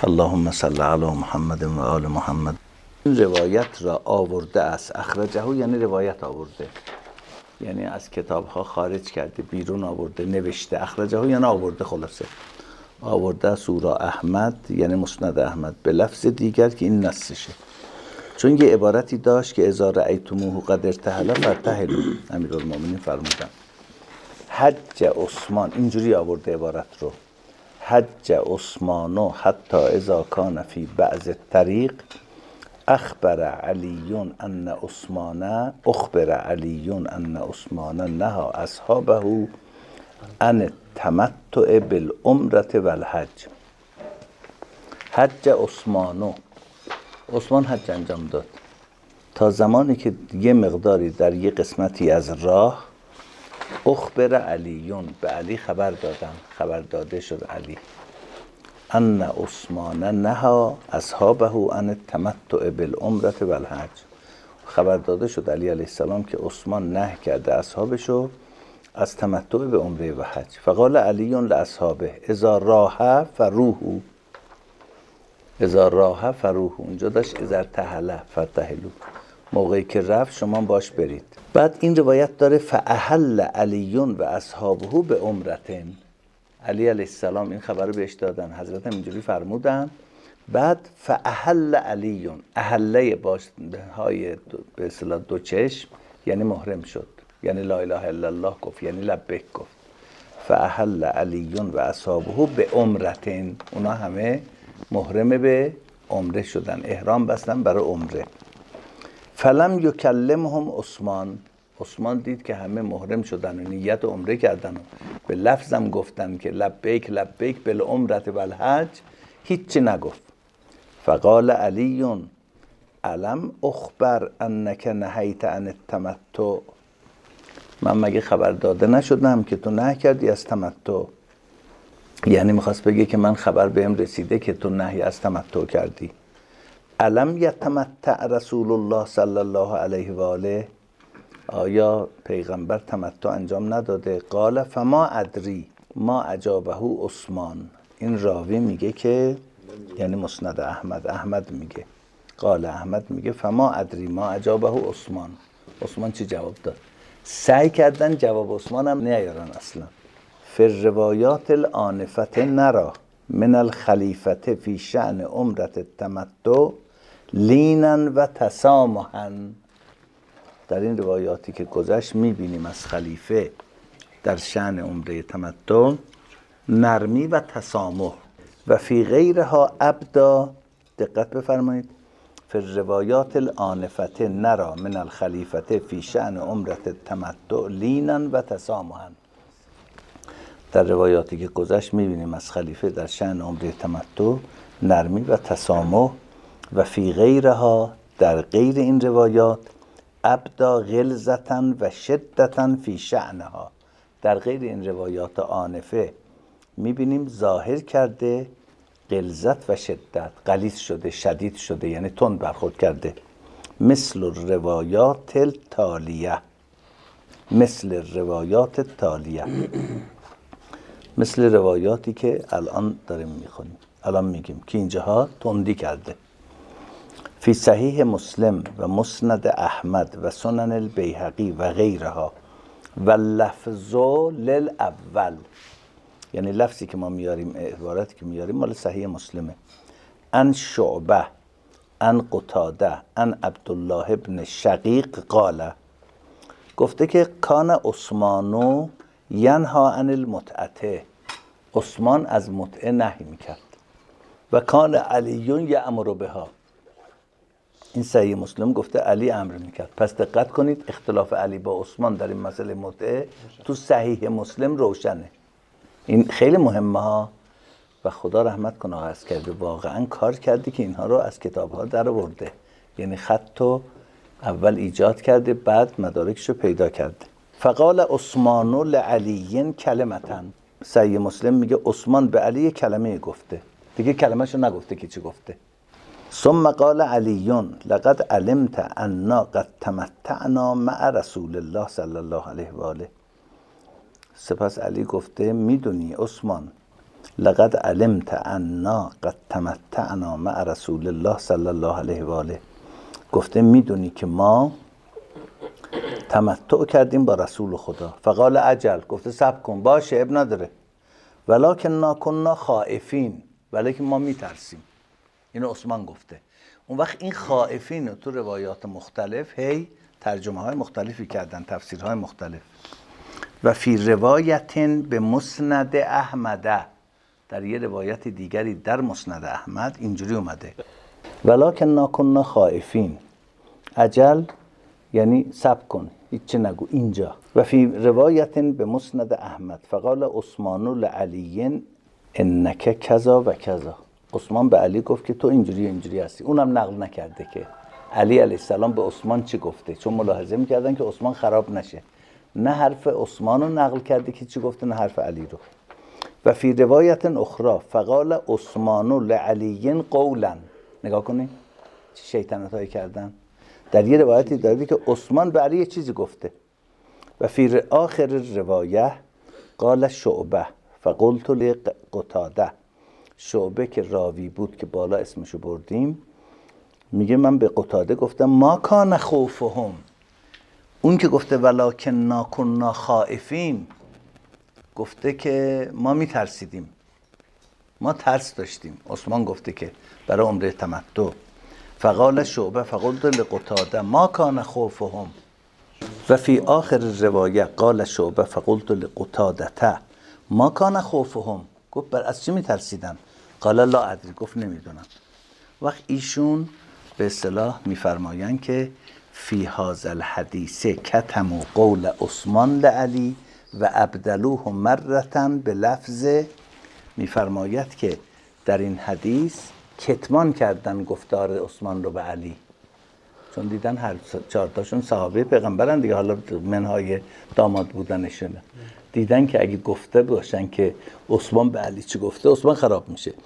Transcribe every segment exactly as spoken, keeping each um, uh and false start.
اللهم صل علی محمد و آل محمد. این روایت را آورده است، اخرجه یعنی روایت آورده، یعنی از کتاب ها خارج کرده، بیرون آورده، نوشته. اخرجه یعنی آورده، خلاصه آورده سورا احمد یعنی مسند احمد به لفظ دیگر که این نصشه. چون یه عبارتی داشت که اذا رأیتموه قد ارتحل فارتحلوا، امیرالمومنین فرمودن حج عثمان، اینجوری آورده عبارت رو، حج عثمانو حتی اذا کان فی بعض الطریق اخبر علی ان عثمان اخبر علی ان عثمان نهى اصحابه عن التمتع بالعمرة والحج. حج عثمانو، عثمان حج انجام داد تا زمانی که یه مقداری در یه قسمتی از راه اخبر علیون، به علی خبر دادن، خبر داده شد علی، ان عثمان نهى اصحابه عن التمتع بالعمرة والحج، خبر داده شد علی علیه السلام که عثمان نهی کرده اصحابشو از تمتع به عمره و حج. فقال علی لاصحابه اذا راح فروح، اذا راح فروح، اونجا داشت اذا ارتحل فارتحلوا، موقعی که رفت شما باش برید. بعد این روایت داره فاحل علی و اصحابه به عمرتین، علی علیه السلام این خبر رو بهش دادن، حضرت هم اینجوری فرمودن. بعد فاحل علی، احله باش های به اصطلاح دو چشم یعنی محرم شد، یعنی لا اله الا الله گفت، یعنی لبیک گفت. فاحل علی و اصحابه به عمرتین، اونا همه محرم به عمره شدن، احرام بستن برای عمره. فلم یکلمهم عثمان، عثمان دید که همه محرم شدن و نیت عمره کردن و به لفظم گفتن که لبیک لبیک بالعمرة والحج، هیچی نگفت. فقال علی الم اخبر انک نهیت عن التمتع، من مگه خبر داده نشدم که تو نهی کردی از تمتع؟ یعنی میخواست بگه که من خبر بهم رسیده که تو نهی از تمتع کردی. الم یتمتع رسول الله صلی الله علیه و آله، آیا پیغمبر تمتع انجام نداده؟ قال فما ادری ما اجابه عثمان، این راوی میگه که یعنی مسند احمد، احمد میگه، قال احمد میگه فما ادری ما اجابه عثمان، عثمان چی جواب داد؟ سعی کردن جواب عثمان هم نیارن اصلا. فی روایات الآنفة نرى من الخلیفة فی شأن عمرة التمتع لینا و تسامحا، در این روایاتی که گذشت میبینیم از خلیفه در شأن عمره تمتع نرمی و تسامح. و فی غیرها ابدا، دقت بفرمایید، فی روایات الآنفة نرى من الخلیفة فی شأن عمرة التمتع لینا و تسامحا، در روایاتی که گذشت میبینیم از خلیفه در شأن عمره تمتع نرمی و تسامح. و فی غیرها، در غیر این روایات ابدا غلظة و شدة فی شأنها، در غیر این روایات آنفه میبینیم ظاهر کرده غلظت و شدت، غلیظ شده، شدید شده، یعنی تند برخورد کرده. مثل روایات التالیه، مثل روایات التالیه، مثل روایاتی که الان داریم میخونیم، الان میگیم که اینجاها تندی کرده. فی صحیح مسلم و مسند احمد و سنن البیهقی و غیرها و لفظ للاول، یعنی لفظی که ما میاریم، عبارتی که میاریم مال صحیح مسلمه. ان شعبه ان قتاده ان عبدالله ابن شقیق قال، گفته که کان عثمانو ینها عن المتعه، عثمان از متعه نهی میکرد. و کان علیون یأمر بها، این صحیح مسلم گفته علی امر میکرد. پس دقت کنید اختلاف علی با عثمان در این مسئله متعه تو صحیح مسلم روشنه، این خیلی مهمه ها. و خدا رحمت کنه عرض کرده واقعا کار کردی که اینها رو از کتاب ها در آورده، یعنی خطو اول ایجاد کرده بعد مدارکش رو پیدا کرده. فقال عثمان لعلی کلمتن، صحیح مسلم میگه عثمان به علی کلمه گفته، دیگه کلمه‌شو نگفته که چی گفته. ثم قال علی لقد علمت انا قد تمتعنا مع رسول الله صلی الله علیه و آله، سپس علی گفته میدونی عثمان لقد علمت انا قد تمتعنا مع رسول الله صلی الله علیه و آله. گفته میدونی که ما تمتع کردیم با رسول خدا. فقال اجل، گفته صبر کن، باشه اب نداره. ولکن کنا خائفین، ولیکن ما میترسیم. اینو عثمان گفته. اون وقت این خائفین رو تو روایات مختلف هی ترجمه های مختلفی کردن، تفسیرهای مختلف. و فی روایت به مسند احمد، در یه روایت دیگری در مسند احمد اینجوری اومده ولکن کنا خائفین، اجل یعنی صبر کن هیچ نگو اینجا. و فی روایت به مسند احمد فقال عثمان لعلی انک کذا و کذا. عثمان به علی گفت که تو اینجوری اینجوری هستی. اونم نقل نکرده که علی علیه السلام به عثمان چی گفته، چون ملاحظه میکردن که عثمان خراب نشه. نه حرف عثمان رو نقل کرده که چی گفته، نه حرف علی رو. و فی روایت اخرى فقال عثمان لعلی قولا. نگاه کنید چه شیطنت هایی کردن. در یه روایتی داره که عثمان به علی یه چیزی گفته. و فی آخر روایه قال شعبه فقلت لقتاده. شعبه که راوی بود که بالا اسمشو بردیم میگه من به قتاده گفتم ما کان خوفهم. اون که گفته ولکن کنا خائفین گفته که ما میترسیدیم، ما ترس داشتیم. عثمان گفته که برای عمره تمتع. فقال شعبه فقلت لقتاده ما کان خوفهم. و فی آخر روایه قال شعبه فقلت لقتاده ما کان خوفهم. گفت بر از چی میترسیدن؟ قال لا ادری، گفت نمیدونم. وقت ایشون به اصطلاح میفرمایند که فی هذا الحدیث کتموا قول عثمان لعلی و ابدلوه مرتن به لفظ. میفرماید که در این حدیث کتمان کردن گفتار عثمان رو به علی، چون دیدن هر چهارتاشون صحابه پیغمبرن دیگه، حالا منهای داماد بودنشونه، دیدن که اگه گفته باشن که عثمان به علی چی گفته عثمان خراب میشه.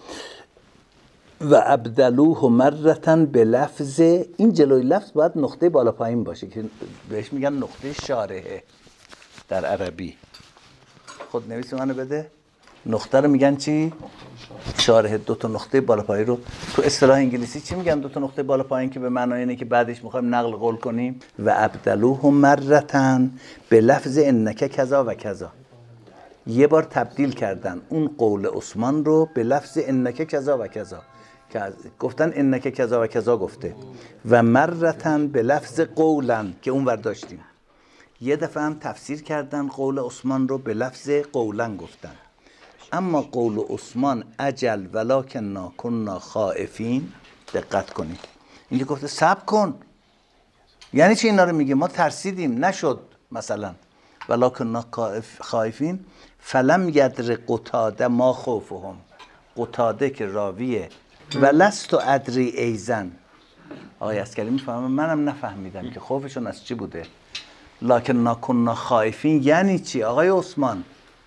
و ابدلوه مرتن به لفظ. این جلوی لفظ باید نقطه بالا پایین باشه که بهش میگن نقطه شارحه در عربی. خود نویس منو بده. نقطه رو میگن چی؟ شارحه. دو تا نقطه بالا پایین رو تو اصطلاح انگلیسی چی میگن؟ دو تا نقطه بالا پایین که به معنای اینه که بعدش میخوایم نقل قول کنیم. و ابدلوه مرتن به لفظ انک کذا و کذا. یه بار تبدیل کردن اون قول عثمان رو به لفظ انک کذا و کذا، که گفتن انک کذا و کذا گفته. و مرتن به لفظ قولن که اون ور داشتیم. یه دفعه هم تفسیر کردن قول عثمان رو به لفظ قولن گفتن. اما قول عثمان اجل ولکن کنا خائفین، دقت کنید اینکه گفته صبر کن، یعنی چی اینا رو میگه؟ ما ترسیدیم نشد مثلا. ولکن خائفین فلم یدر قتاده ما خوفهم. قتاده که راویه و لست ادری ایزن. آقای عسکری میفهمم منم نفهمیدم که خوفشون از چی بوده. لکن کنا خائفین یعنی چی آقای عثمان؟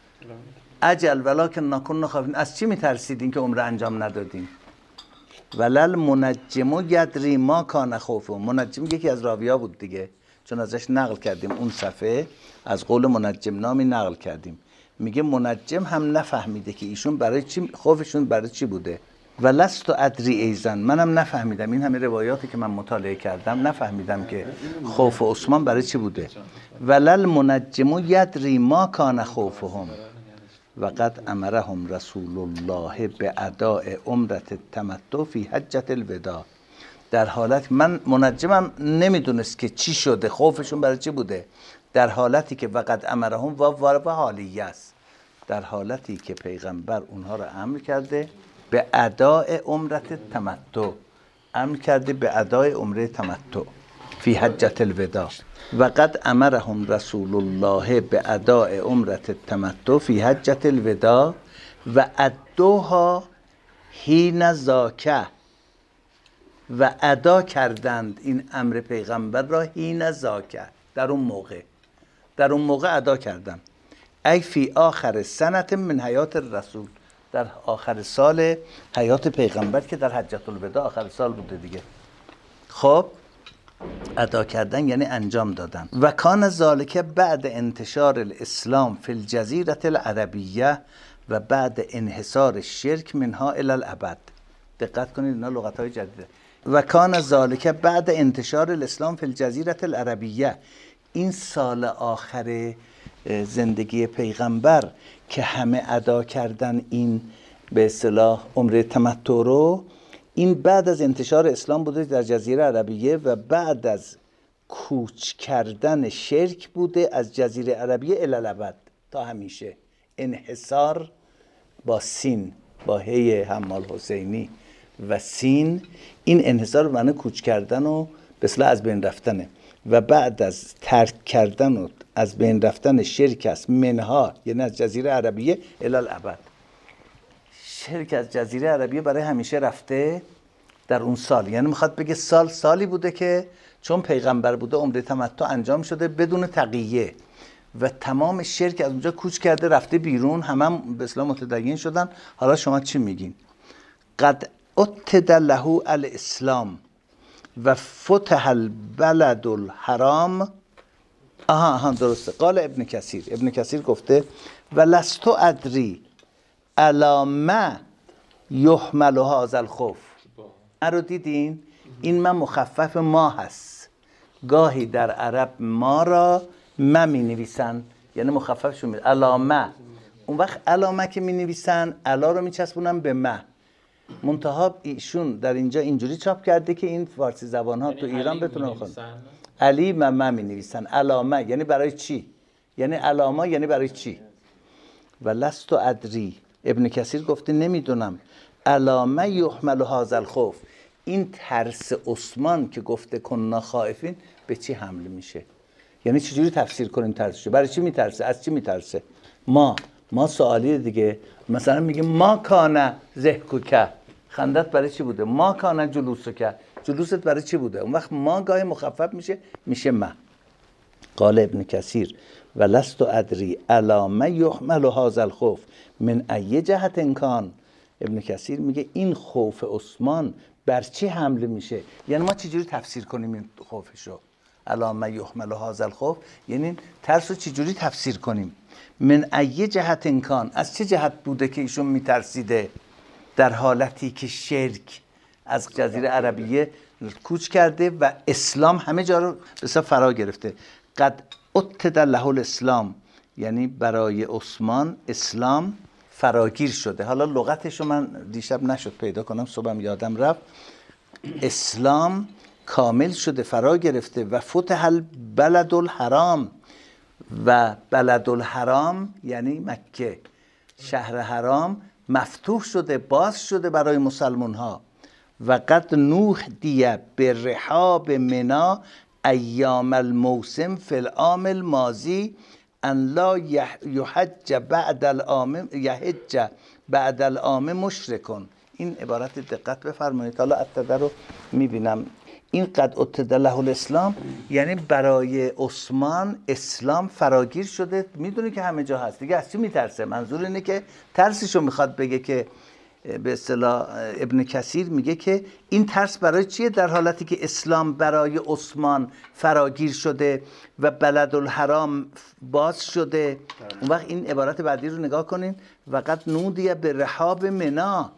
اجل ولکن کنا خائفین، از چی میترسیدین که عمره انجام ندادین؟ ولل منجم یدری ما کان خوفه. منجم یکی از راویا بود دیگه، چون ازش نقل کردیم اون صفحه، از قول منجم نامی نقل کردیم. میگه منجم هم نفهمیده که ایشون برای چی خوفشون برای چی بوده. و لست ادری ایزن، منم نفهمیدم، این همه روایاتی که من مطالعه کردم نفهمیدم که خوف عثمان برای چی بوده. ولل منجم یدری ما کان خوفهم و قد امرهم رسول الله به اداء عمرت التمتع فی حجة الوداع. در حالت من منجمم نمیدونست که چی شده، خوفشون برای چی بوده. در حالتی که وقد امرهم و و حالیه است، در حالتی که پیغمبر اونها رو امر کرده به اداء عمرت تمتع، امر کرده به اداء عمره تمتع فی حجة الوداع. و قد امرهم رسول الله به اداء عمرت التمتع فی حجة الوداع و ادوها حین ذاک، و ادا کردند این امر پیغمبر را حین ذاک، در اون موقع، در اون موقع ادا کردند. ای فی آخر سنت من حیات الرسول، در آخر سال حیات پیغمبر که در حجة الوداع آخر سال بوده دیگه. خب ادا کردن یعنی انجام دادن. و کان ذالک بعد انتشار الاسلام فی الجزیره العربیه و بعد انحصار شرک منها الی الابد. دقت کنید اینا لغت‌های جدیده. و کان ذالک بعد انتشار الاسلام فی الجزیره العربیه. این سال آخر زندگی پیغمبر که همه ادا کردن این به اصطلاح عمره تمتع رو، این بعد از انتشار اسلام بوده در جزیره عربیه و بعد از کوچ کردن شرک بوده از جزیره عربیه الی الابد تا همیشه. انحصار با سین، با هی حمال حسینی و سین، این انحصار به معنی کوچ کردن و به اصطلاح از بین رفتنه. و بعد از ترک کردن و از بین رفتن شرک است منها، یعنی از جزیره عربیه الی الابد. شرک از جزیره عربیه برای همیشه رفته در اون سال. یعنی میخواد بگه سال سالی بوده که چون پیغمبر بوده عمره تمتع انجام شده بدون تقیه و تمام شرک از اونجا کوچ کرده رفته بیرون، همه هم به اصطلاح متدین شدن. حالا شما چی میگین؟ قد اتد له الاسلام و فتح البلد الحرام. آها آها درسته. قال ابن کثیر، ابن کثیر گفته و لست ادری علی ما یحمل هذا الخوف. من رو دیدین؟ این من مخفف ما هست. گاهی در عرب ما را ما می نویسن، یعنی مخففشون می علامه. اون وقت علامه که می نویسن علا رو می چسبونن به ما. منتها ایشون در اینجا اینجوری چاپ کرده که این فارسی زبان ها تو ایران بتونن خونن. علی و ما می نویسن. علامه یعنی برای چی؟ یعنی علامه یعنی برای چی؟ و لست ادری، ابن کثیر گفته نمیدونم علامه یحمل هذا الخوف، این ترس عثمان که گفته کنا خائفین به چی حمل میشه؟ یعنی چجوری تفسیر کنیم ترسشو؟ برای چی میترسه؟ از چی میترسه؟ ما ما سوالی دیگه. مثلا میگه ما کان ضحکک، خندت برای چی بوده؟ ما کان جلوسک، جلوست برای چی بوده؟ اون وقت ما گاهی مخفف میشه میشه ما. قال ابن کثیر و لست ادری علی ما یحمل هذا الخوف من ای جهت کان. ابن کثیر میگه این خوف عثمان بر چی حمله میشه؟ یعنی ما چجوری تفسیر کنیم این خوفشو؟ علی ما یحمل هذا الخوف یعنی ترس رو چجوری تفسیر کنیم؟ من ای جهت کان، از چه جهت بوده که ایشون میترسیده در حالتی که شرک از جزیره عربیه کوچ کرده و اسلام همه جا رو بسیار فرا گرفته. قد اتد له الاسلام یعنی برای عثمان اسلام فراگیر شده. حالا لغتشو من دیشب نشد پیدا کنم، صبحم یادم رفت. اسلام کامل شده، فرا گرفته. و فتح البلد الحرام، و بلد الحرام یعنی مکه، شهر حرام مفتوح شده، باز شده برای مسلمان ها. و قد نوح دیه به رحاب منا ایام الموسم فی العام الماضی ان لا یحج بعد العام یحج بعد العام مشرکون. این عبارت دقت بفرمایید. حالا ابتدا رو میبینم. این قد اتد له الاسلام یعنی برای عثمان اسلام فراگیر شده، میدونه که همه جا هست دیگه، از چی میترسه؟ منظور اینه که ترسشو میخواد بگه که به اصطلاح ابن کثیر میگه که این ترس برای چیه؟ در حالتی که اسلام برای عثمان فراگیر شده و بلد الحرام باز شده. اون وقت این عبارت بعدی رو نگاه کنین. و قد نودیه به رحاب منا،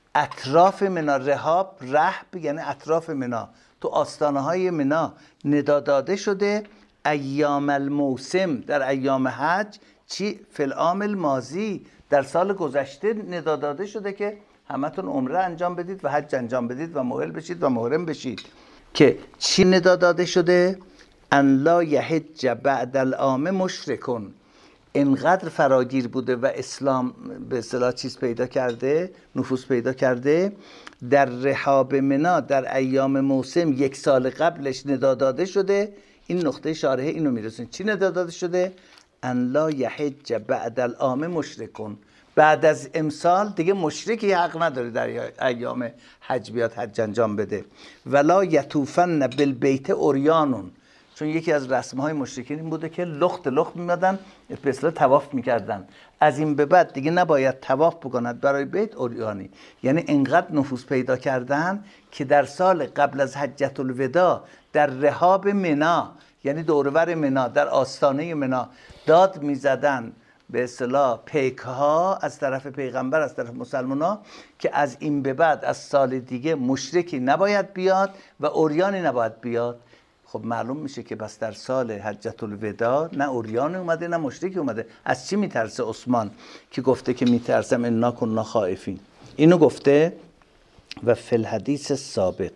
اطراف منا. رحاب رحب یعنی اطراف منا، تو آستانه های منا ندا داده شده. ایام الموسم در ایام حج، چی؟ فی العام الماضی در سال گذشته ندا داده شده که همتون عمره انجام بدید و حج انجام بدید و مؤهل بشید و محرم بشید. که چی ندا داده شده؟ ان لا یحج بعد العام مشرکون. انقدر فراگیر بوده و اسلام به اصطلاح چیز پیدا کرده، نفوذ پیدا کرده. در رحاب منا در ایام موسم یک سال قبلش ندا داده شده. این نقطه شارحه اینو میرسونه. چی ندا داده شده؟ ان لا یحج بعد العام مشرکون، بعد از امسال دیگه مشرکی حق نداره در ایام حج بیاد حج انجام بده. ولا یطوفن بالبیت عریانون، چون یکی از رسم‌های مشرکین این بوده که لخت لخت می‌مدن به اصطلاح طواف می‌کردن. از این به بعد دیگه نباید طواف بکند برای بیت عریانی. یعنی انقدر نفوذ پیدا کردن که در سال قبل از حجة الوداع در رحاب منا، یعنی دورور منا، در آستانه منا داد می‌زدن به اصطلاح پیک ها از طرف پیغمبر، از طرف مسلمان ها که از این به بعد از سال دیگه مشرکی نباید بیاد و عریانی نباید بیاد. خب معلوم میشه که بس در سال حجت الوداع نه عریان اومده نه مشرکی اومده. از چی میترسه عثمان که گفته که میترسم انا کنا خائفین؟ اینو گفته. و فی الحدیث سابق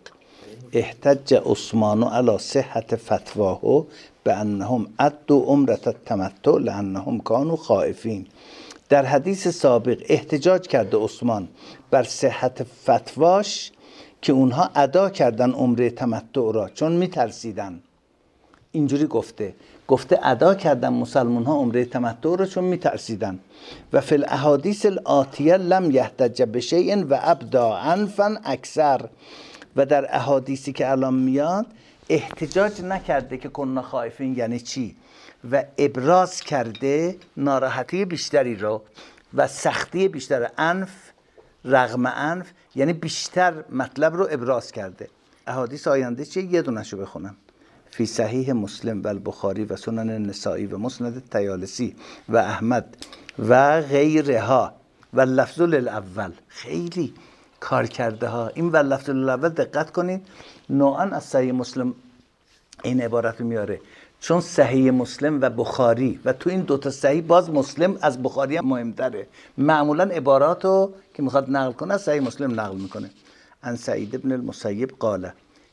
احتج عثمان علی صحت فتواه بانهم عدوا عمرة التمتع لانهم كانوا خائفین. در حدیث سابق احتجاج کرده عثمان بر صحت فتواش که اونها ادا کردن عمره تمتع را چون میترسیدن. اینجوری گفته گفته ادا کردن مسلمان ها عمره تمتع را چون میترسیدن. و فی الاحادیث الاتیه لم یحتج بشیء و ابدا عنفا اکثر. و در احادیثی که الان میاد احتجاج نکرده که کنا خائفین یعنی چی و ابراز کرده ناراحتی بیشتری رو و سختی بیشتر. انف رغم انف یعنی بیشتر مطلب رو ابراز کرده. احادیث آینده چیه؟ یه دونشو بخونم. فی صحیح مسلم و البخاری و سنن نسائی و مسند طیالسی و احمد و غیرها و لفظ الاول. خیلی کار کرده ها این و لفظ الاول. دقت کنید نوعا از صحیح مسلم این عبارت رو میاره چون صحیح مسلم و بخاری و تو این دوتا صحیح باز مسلم از بخاری هم مهمتره. معمولا عباراتو که میخواد نقل کنه از صحیح مسلم نقل میکنه. ان سعید ابن المسیب قال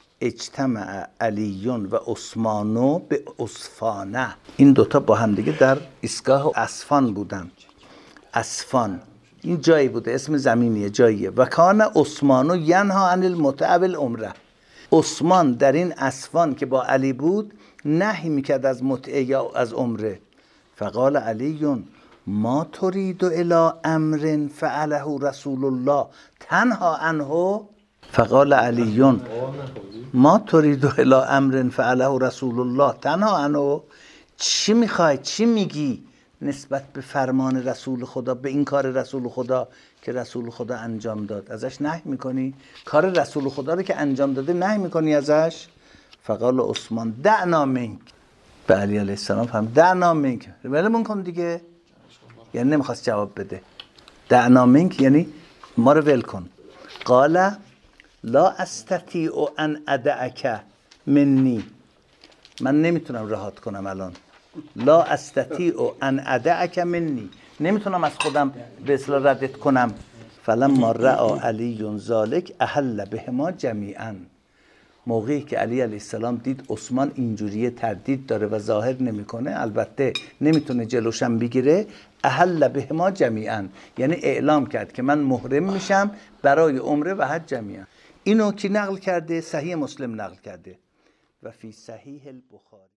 اجتمع علی و عثمان به اصفانه. این دوتا با هم دیگه در ایستگاه اصفان بودن. اصفان این جایی بوده، اسم زمینیه، جاییه. و کان عثمان ینها عن المتع بالعمره. عثمان در این اصفان که با علی بود نهی میکرد از متعه یا از عمره. فقال علی ما ترید الی امر فعله رسول الله تنها عنه. فقال علی ما ترید الی امر فعله رسول الله تنها عنه. چی میخوای؟ چی میگی نسبت به فرمان رسول خدا، به این کار رسول خدا که رسول خدا انجام داد ازش نهی میکنی؟ کار رسول خدا رو که انجام داده نهی میکنی ازش؟ فقال عثمان دعنا منک. به علی علیه السلام فهم دعنا منک، ولمون کن دیگه. یعنی نمیخواست جواب بده. دعنا منک یعنی ما رو ول کن. قال لا استطیع ان ادعک منی. من نمیتونم رهات کنم الان. لا استطیع ان ادعک منی، نمیتونم از خودم به اصطلاح ردت کنم. فلما رأى علی ذلک احل بهما جمیعا. موقعی که علی علیه السلام دید عثمان اینجوری تردید داره و ظاهر نمیکنه، البته نمیتونه جلوشم بگیره، احل بهما جمیعا یعنی اعلام کرد که من محرم میشم برای عمره و حج جمیعا. اینو کی نقل کرده؟ صحیح مسلم نقل کرده. و فی صحیح البخاری